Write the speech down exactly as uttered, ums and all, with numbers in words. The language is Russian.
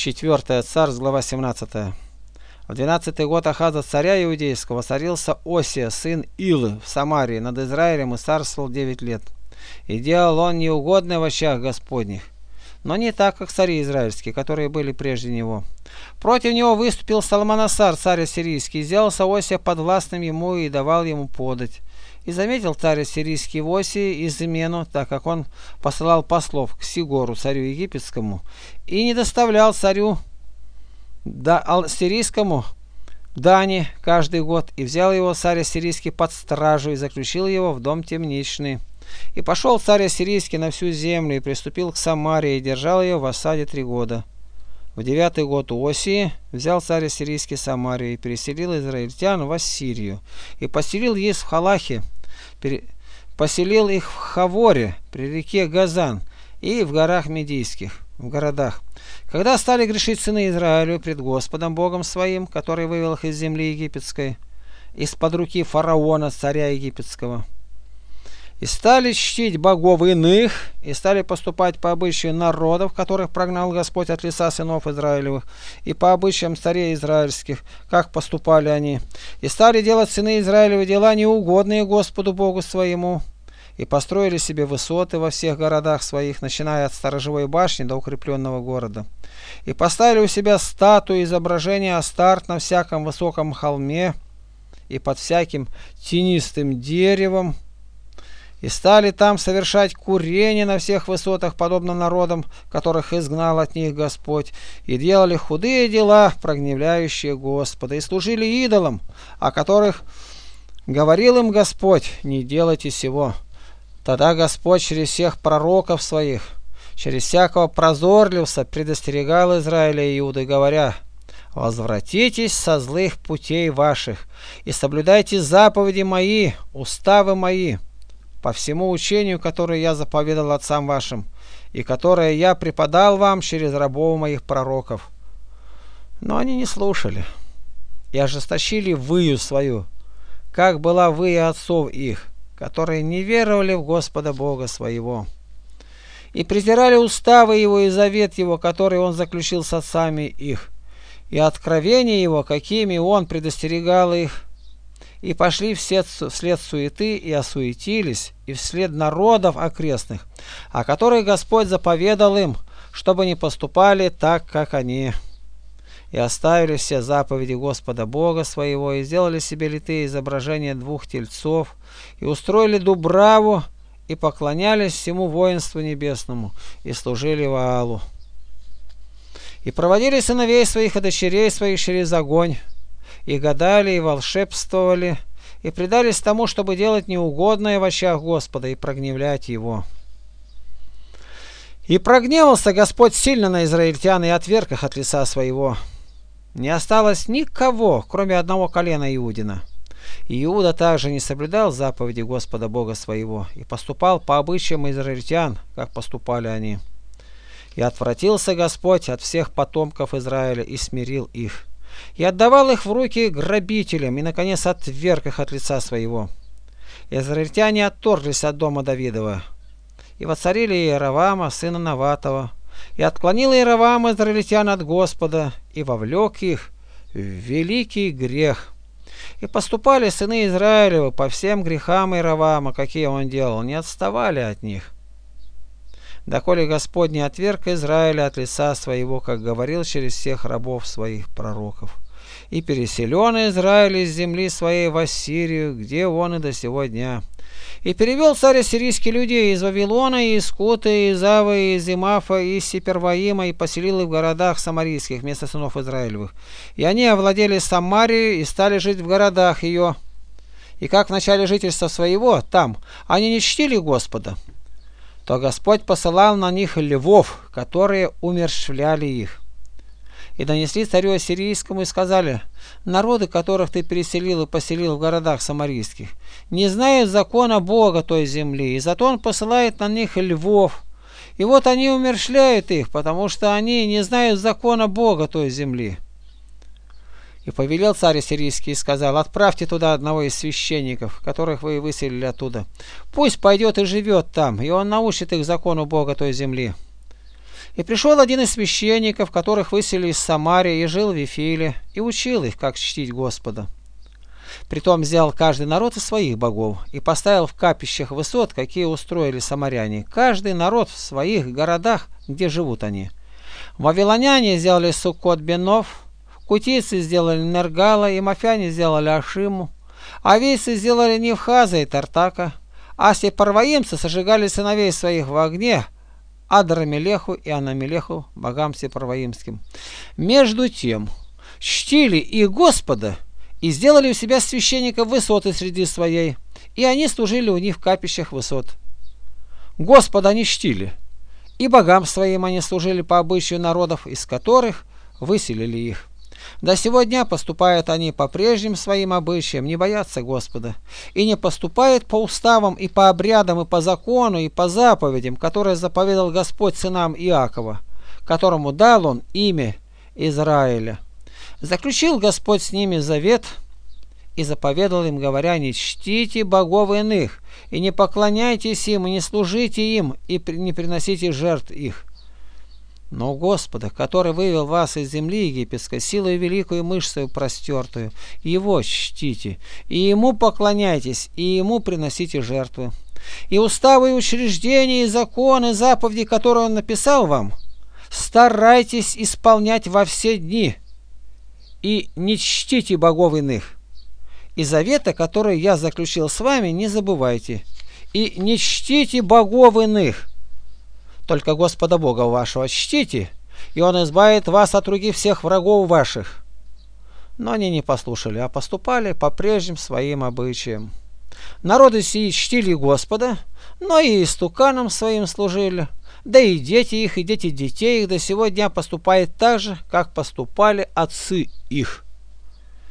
четвёртое Царств, глава семнадцатая. В двенадцатый год Ахаза царя иудейского воцарился Осия, сын Илы, в Самарии над Израилем и царствовал девять лет. И делал он неугодное в очах Господних, но не так, как цари израильские, которые были прежде него. Против него выступил Салманасар, царь ассирийский, и сделался Осия подвластным ему и давал ему подать. И заметил царь ассирийский в Осии измену, так как он посылал послов к Сигору, царю египетскому, и не доставлял царю да, ассирийскому дани каждый год, и взял его царь ассирийский под стражу и заключил его в дом темничный. И пошел царь ассирийский на всю землю и приступил к Самарии и держал ее в осаде три года. В девятый год у Осии взял царь ассирийский Самарию и переселил израильтян в Ассирию, и поселил их в Халахе, пере... поселил их в Хаворе при реке Газан и в горах Медийских, в городах. Когда стали грешить сыны Израилю пред Господом Богом своим, который вывел их из земли египетской, из-под руки фараона, царя египетского, и стали чтить богов иных, и стали поступать по обычаю народов, которых прогнал Господь от лица сынов Израилевых, и по обычаям царей израильских, как поступали они, и стали делать сыны Израилевы дела неугодные Господу Богу своему, и построили себе высоты во всех городах своих, начиная от сторожевой башни до укрепленного города, и поставили у себя статуи изображения Астарт на всяком высоком холме и под всяким тенистым деревом, и стали там совершать курение на всех высотах, подобно народам, которых изгнал от них Господь, и делали худые дела, прогневляющие Господа, и служили идолам, о которых говорил им Господь: не делайте сего. Тогда Господь через всех пророков своих, через всякого прозорливца предостерегал Израиля и Иуды, говоря: возвратитесь со злых путей ваших и соблюдайте заповеди мои, уставы мои, по всему учению, которое я заповедал отцам вашим, и которое я преподал вам через рабов моих пророков. Но они не слушали и ожесточили выю свою, как была выя отцов их, которые не веровали в Господа Бога своего, и презирали уставы его и завет его, который он заключил с отцами их, и откровения его, какими он предостерегал их, и пошли вслед, вслед суеты, и осуетились, и вслед народов окрестных, о которых Господь заповедал им, чтобы не поступали так, как они. И оставили все заповеди Господа Бога своего, и сделали себе литые изображения двух тельцов, и устроили дубраву, и поклонялись всему воинству небесному, и служили Ваалу. И проводили сыновей своих и дочерей своих через огонь, и гадали, и волшебствовали, и предались тому, чтобы делать неугодное в очах Господа и прогневлять его. И прогневался Господь сильно на израильтян и отверг их от лица своего. Не осталось никого, кроме одного колена Иудина. И Иуда также не соблюдал заповеди Господа Бога своего и поступал по обычаям израильтян, как поступали они. И отвратился Господь от всех потомков Израиля и смирил их, и отдавал их в руки грабителям, и, наконец, отверг их от лица своего. Израильтяне отторглись от дома Давидова, и воцарили Иеровама, сына Наватова, и отклонил Иеровам израильтян от Господа, и вовлек их в великий грех. И поступали сыны Израилевы по всем грехам Иеровама, какие он делал, не отставали от них, доколе Господь не отверг Израиля от лица своего, как говорил через всех рабов своих пророков. И переселен Израиль из земли своей в Ассирию, где он и до сего дня. И перевел царь ассирийский людей из Вавилона, и из Куты, и из Авы, и из Имафа, и из Сеперваима, и поселил их в городах самарийских вместо сынов Израилевых. И они овладели Самарией и стали жить в городах ее. И как в начале жительства своего там они не чтили Господа, то Господь посылал на них львов, которые умерщвляли их. И донесли царю ассирийскому и сказали: народы, которых ты переселил и поселил в городах самарийских, не знают закона Бога той земли, и зато он посылает на них львов. И вот они умерщвляют их, потому что они не знают закона Бога той земли. И повелел царь ассирийский и сказал: отправьте туда одного из священников, которых вы выселили оттуда. Пусть пойдет и живет там, и он научит их закону Бога той земли. И пришел один из священников, которых выселили из Самарии, и жил в Вифиле, и учил их, как чтить Господа. Притом взял каждый народ из своих богов и поставил в капищах высот, какие устроили самаряне, каждый народ в своих городах, где живут они. Вавилоняне сделали Суккот-Бенов, кутийцы сделали Нергала, и мафяне сделали Ашиму, авийцы сделали Невхаза и Тартака, а сепарваимцы сожигали сыновей своих в огне, Адрамелеху и Анамелеху, богам сепарваимским. Между тем чтили и Господа, и сделали у себя священников высоты среди своей, и они служили у них в капищах высот. Господа они чтили, и богам своим они служили по обычаю народов, из которых выселили их. До сего дня поступают они по прежним своим обычаям, не боятся Господа, и не поступают по уставам и по обрядам, и по закону, и по заповедям, которые заповедал Господь сынам Иакова, которому дал он имя Израиля. Заключил Господь с ними завет и заповедал им, говоря: не чтите богов иных, и не поклоняйтесь им, и не служите им, и не приносите жертв их. Но Господа, который вывел вас из земли египетской, силой великую мышцей простертую, Его чтите, и Ему поклоняйтесь, и Ему приносите жертвы. И уставы, и учреждения, и законы, заповеди, которые Он написал вам, старайтесь исполнять во все дни, и не чтите богов иных. И завета, который я заключил с вами, не забывайте, и не чтите богов иных. Только Господа Бога вашего чтите, и Он избавит вас от руки всех врагов ваших. Но они не послушали, а поступали по прежним своим обычаям. Народы сии чтили Господа, но и истуканам своим служили, да и дети их, и дети детей их до сего дня поступают так же, как поступали отцы их.